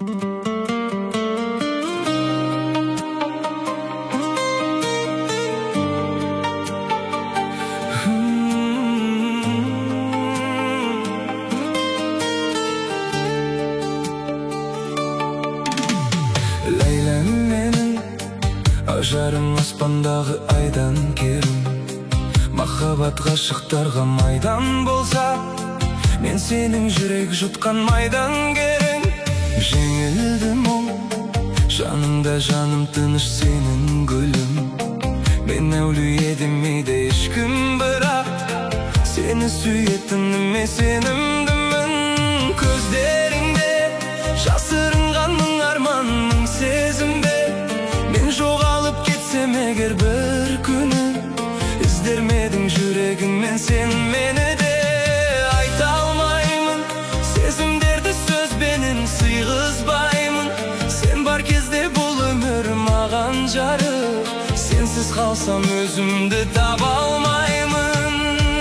Лейлем менің ажарым аспандағы айдан керім. Махаббат ғашықтарға майдан болса, мен сенің жүрек жұтқан майдан керең. Жеңілді мұң, жанымда жаным тыныш сенің гүлім. Мен әулие демейді ешкім, бірақ сені сүйетініме сенімдімін. Көздеріңде жасырынған мың арман, мың сезімде. Мен жоғалып кетсем егер бір күні, іздермедің жүрегіңмен сен мені де. Айта алмаймын сезімдерді сөзбенен сыйғызбаймын. Сен бар кезде бұл өмір маған жарық, сенсіз қалсам өзімді таба алмаймын.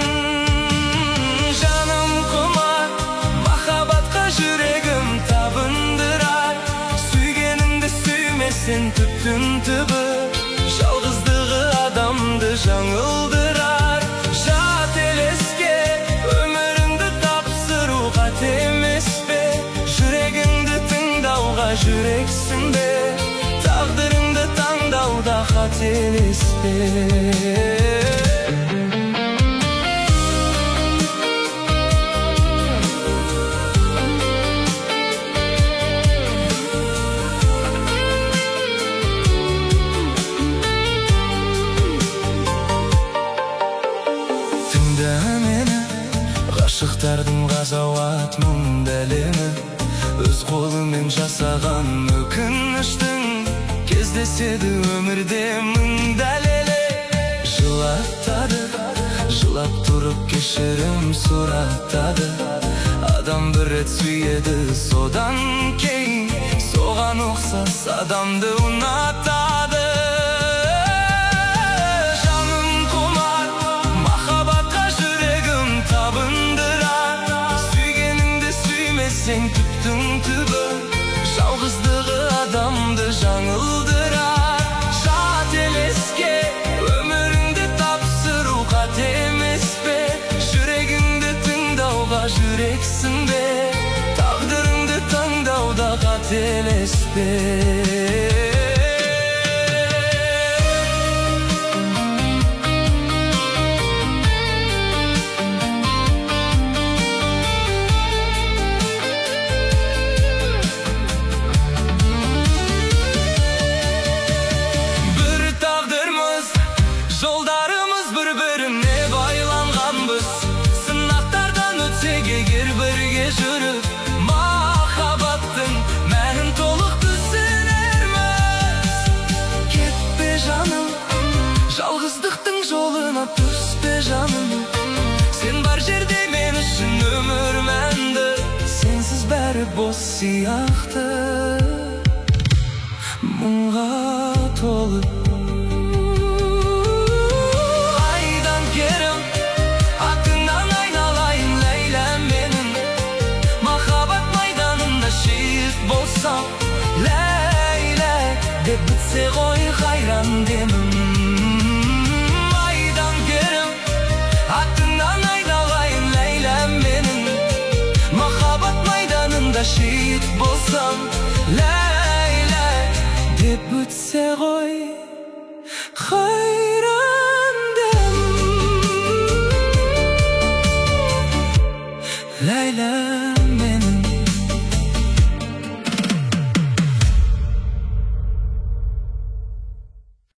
Жаным құмар махаббатқа, жүрегім табындырар. Сүйгеніңді сүймесең түптің түбі, жалғыздығы адамды жаңылдырар. Жат елеске өміріңді тапсыру қате емес пе? Жүрегіңді тыңдауға жүрексің бе? Тағдырыңды таңдауда қателеспе. Тыңда мені, ғашықтардың ғазауат мұң дәлемі. Өз қолымен жасаған өкініштің кездеседі өмірде мың дәлелі. Жылатады, жылап тұрып кешірім сұратады. Адам бір рет сүйеді, содан кейін соған ұқсас адамды ұнатады. Жаным құмар махаббатқа, жүрегім табындырар. Сүйгеніңді сүймесең түптің түбі, жалғыздығы адамды жаңылдырар. Жат елеске өміріңді тапсыру қате емес пе? Жүрегіңді тыңдауға жүрексің бе? Тағдырыңды таңдауда қателеспе. Жолдарымыз бір-біріне байланғанбыз. Сынақтардан өтсек егер бірге жүріп, махаббаттың мәнін толық түсінерміз. Кетпе жаным, жалғыздықтың жолына түспе жаным. Сен бар жерде мен үшін өмір мәнді, сенсіз бәрі бос сияқты. Мұңға толып ләй-ләй деп бітсе ғой қайран демім. Айдан керім аттынан айналайын ләйләм менің. Махаббат майданында шейіт болсам, ләй-ләй деп бітсе ғой.